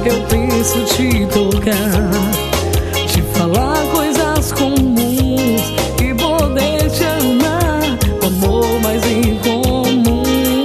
eu penso te tocar, te falar coisas comuns e poder te amar, o amor mais incomum.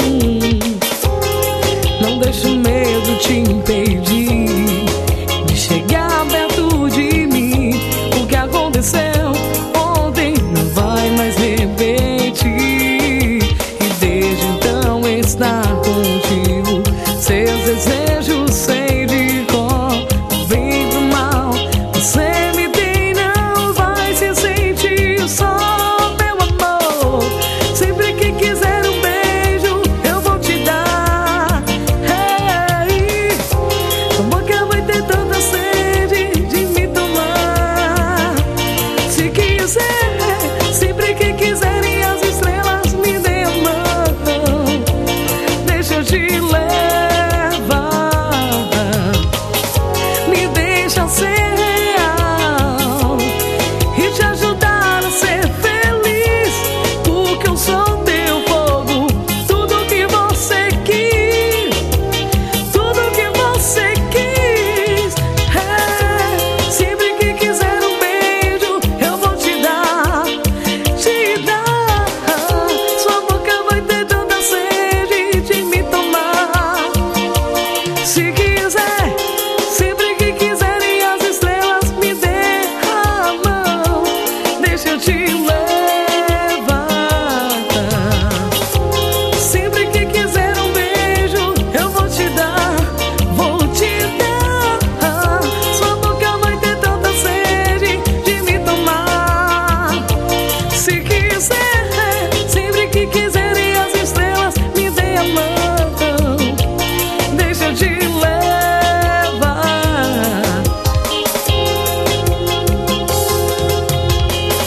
Não deixe o medo te impedir de chegar perto de mim. O que aconteceu ontem não vai mais repetir, e desde então estar contigo, seus desejos sei de cor. Bem pro mal, você me tem, não vai se sentir só, meu amor. Sempre que quiser um beijo, eu vou te dar. Hey, sua boca vai ter tanta sede de me tomar. Se quiser, sempre que quiserem as estrelas me dê a mão, deixa eu te levar, me deixa ser real e te ajudar a ser feliz, porque eu sou teu fogo, tudo que você quis, tudo que você quis. É, sempre que quiser um beijo, eu vou te dar, te dar. Sua boca vai ter tanta sede de me tomar. Se